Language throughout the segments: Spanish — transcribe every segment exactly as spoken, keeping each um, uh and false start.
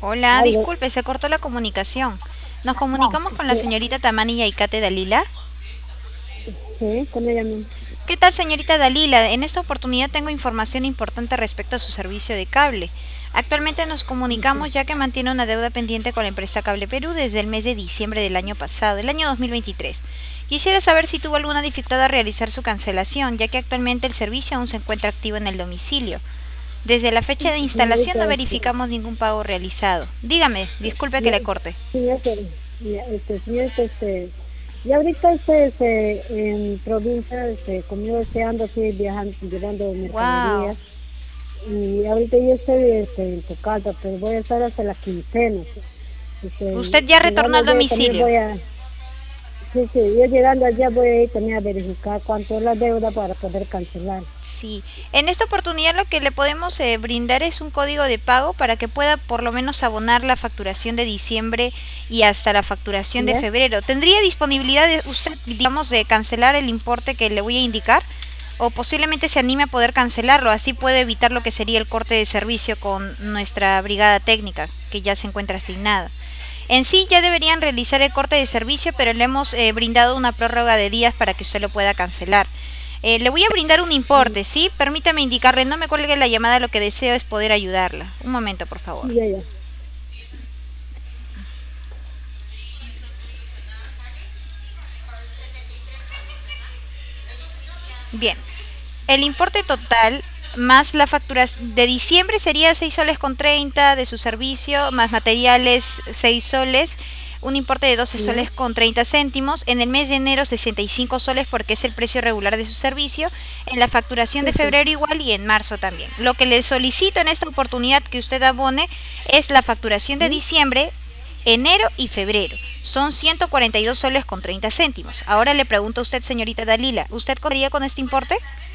Hola, Aló, disculpe, se cortó la comunicación. Nos ah, comunicamos con la sí, señorita Tamani Yaikate Dalila. sí, con ella misma. ¿Qué tal, señorita Dalila? En esta oportunidad tengo información importante respecto a su servicio de cable. Actualmente nos Sí. comunicamos ya que mantiene una deuda pendiente con la empresa Cable Perú desde el mes de diciembre del año pasado, el año dos mil veintitrés. Quisiera saber si tuvo alguna dificultad a realizar su cancelación, ya que actualmente el servicio aún se encuentra activo en el domicilio. Desde la fecha de instalación Señorita, no este, verificamos ningún pago realizado. Dígame, disculpe que ya, le corte. señorita, ya, este, señorita, este, y ahorita este, este, en provincia, este, como yo este, ando así viajando, llevando Wow. mercaderías, y ahorita yo estoy este, en Tocata, pero voy a estar hasta la quincena, sí. Este, Usted ya retornó llegando al allá también domicilio. voy a, sí, sí, yo llegando allá voy a ir también a verificar cuánto es la deuda para poder cancelar. Sí. En esta oportunidad lo que le podemos eh, brindar es un código de pago para que pueda por lo menos abonar la facturación de diciembre y hasta la facturación de ¿Ya? febrero. ¿Tendría disponibilidad de usted, digamos, de cancelar el importe que le voy a indicar? O posiblemente se anime a poder cancelarlo, así puede evitar lo que sería el corte de servicio con nuestra brigada técnica, que ya se encuentra asignada. En sí ya deberían realizar el corte de servicio, pero le hemos eh, brindado una prórroga de días para que usted lo pueda cancelar. Eh, le voy a brindar un importe, ¿sí? Permítame indicarle, no me cuelgue la llamada, lo que deseo es poder ayudarla. Un momento, por favor. Ya, ya. Bien, el importe total más la factura de diciembre sería seis soles con treinta de su servicio, más materiales seis soles, un importe de doce ¿Ya? soles con treinta céntimos. En el mes de enero sesenta y cinco soles porque es el precio regular de su servicio. En la facturación de Sí, sí. febrero igual y en marzo también. Lo que le solicito en esta oportunidad que usted abone es la facturación de ¿Sí? diciembre, enero y febrero. Son ciento cuarenta y dos soles con treinta céntimos. Ahora le pregunto a usted, señorita Dalila, ¿usted contaría con este importe?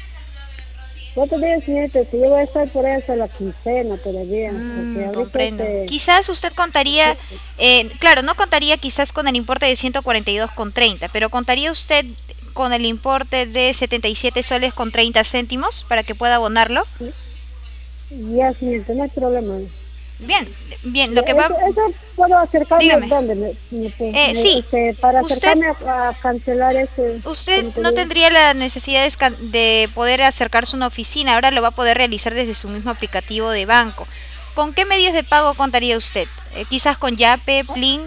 Yo te digo, señorita, que yo voy a estar por ahí hasta la quincena todavía, porque Mm, ahorita comprendo. este, Quizás usted contaría, sí, eh, claro, no contaría quizás con el importe de ciento cuarenta y dos con treinta, pero contaría usted con el importe de setenta y siete soles con treinta céntimos para que pueda abonarlo. sí, ya, señorita, no hay problema. Bien, bien, Ya, lo que va, eso, eso puedo acercarme, dígame. ¿dónde? Me, me, pu- Eh, me- sí, este, para usted acercarme a, a cancelar ese, Usted como te no digo, tendría la necesidad de, esca- de poder acercarse a una oficina, ahora lo va a poder realizar desde su mismo aplicativo de banco. ¿Con qué medios de pago contaría usted? Eh, quizás con Yape, Plin,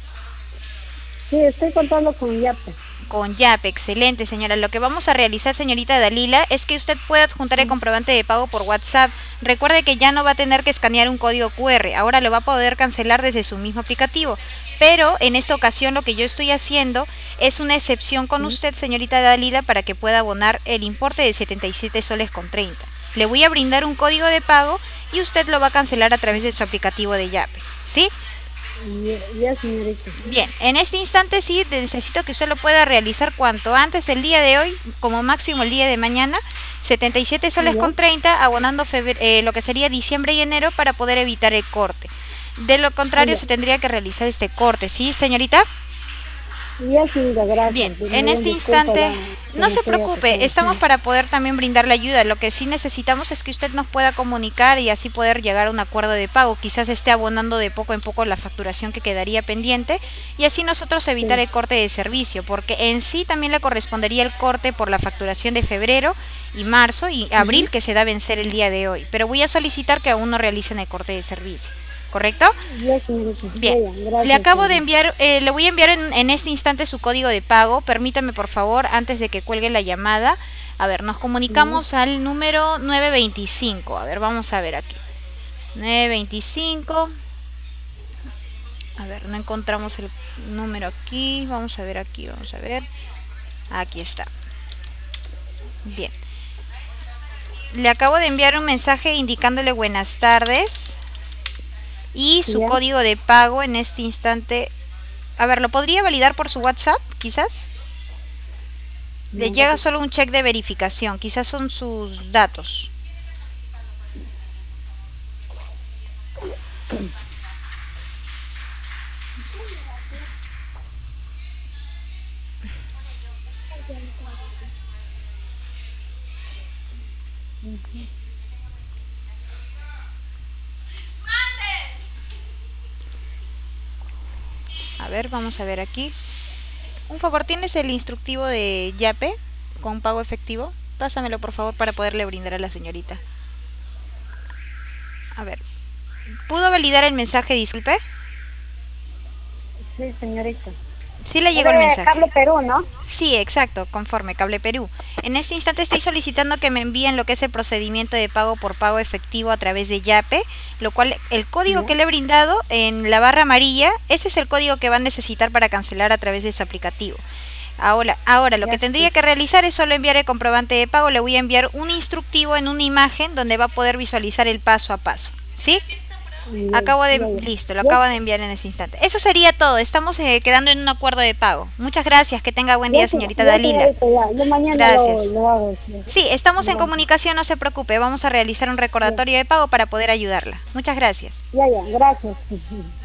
sí, estoy contando con Yape. con Yape, excelente señora. Lo que vamos a realizar, señorita Dalila, es que usted pueda adjuntar el Mm, comprobante de pago por WhatsApp. Recuerde que ya no va a tener que escanear un código Q R, ahora lo va a poder cancelar desde su mismo aplicativo. Pero en esta ocasión lo que yo estoy haciendo es una excepción con mm, usted, señorita Dalila, para que pueda abonar el importe de setenta y siete soles con treinta. Le voy a brindar un código de pago y usted lo va a cancelar a través de su aplicativo de Yape. ¿Sí? Ya, ya, señorita. Bien, en este instante sí necesito que usted lo pueda realizar cuanto antes el día de hoy, como máximo el día de mañana, setenta y siete soles Ya, con treinta, abonando febre- eh, lo que sería diciembre y enero para poder evitar el corte. De lo contrario ya, se tendría que realizar este corte, ¿sí, señorita? ya, señorita, Bien, gracias. en Me este disculpa instante, la, no como se te digo que preocupe, soy. estamos para poder también brindarle ayuda. Lo que sí necesitamos es que usted nos pueda comunicar y así poder llegar a un acuerdo de pago. Quizás esté abonando de poco en poco la facturación que quedaría pendiente y así nosotros evitar Sí, el corte de servicio, porque en sí también le correspondería el corte por la facturación de febrero y marzo y abril ujú, que se da a vencer el día de hoy. Pero voy a solicitar que aún no realicen el corte de servicio. ¿Correcto? ya, señorita. Bien, Ya, ya, le gracias, acabo de señorita. enviar, eh, le voy a enviar en, en este instante su código de pago. Permítame, por favor, antes de que cuelgue la llamada. A ver, nos Ya, comunicamos al número nueve veinticinco. A ver, vamos a ver aquí. nueve veinticinco. A ver, no encontramos el número aquí. Vamos a ver aquí, vamos a ver. Aquí está. Bien. Le acabo de enviar un mensaje indicándole buenas tardes y su ya. código de pago en este instante. A ver, ¿lo podría validar por su WhatsApp, quizás? Le No, llega solo un check de verificación, quizás son sus datos. ujú. ver, vamos a ver aquí. Un favor, ¿tienes el instructivo de Yape con pago efectivo? Pásamelo por favor para poderle brindar a la señorita. A ver, ¿pudo validar el mensaje, disculpe? Sí, señorita. Sí le llegó Es el de mensaje. Cable Perú, ¿no? Sí, exacto, conforme Cable Perú. En este instante estoy solicitando que me envíen lo que es el procedimiento de pago por pago efectivo a través de Yape, lo cual el código Ya. que le he brindado en la barra amarilla, ese es el código que van a necesitar para cancelar a través de su aplicativo. Ahora, ahora lo Ya, que tendría sí. que realizar es solo enviar el comprobante de pago. Le voy a enviar un instructivo en una imagen donde va a poder visualizar el paso a paso. ¿Sí? Ya, Acabo de... ya, ya. Listo, lo Ya, acabo de enviar en ese instante. Eso sería todo. Estamos eh, quedando en un acuerdo de pago. Muchas gracias. Que tenga buen ya, día, sí, señorita ya, Dalila. señorita, ya. Yo mañana lo, Gracias. lo hago. Sí. Sí, estamos en Gracias. comunicación, no se preocupe. Vamos a realizar un Ya, recordatorio de pago para poder ayudarla. Muchas gracias. ya, ya, gracias.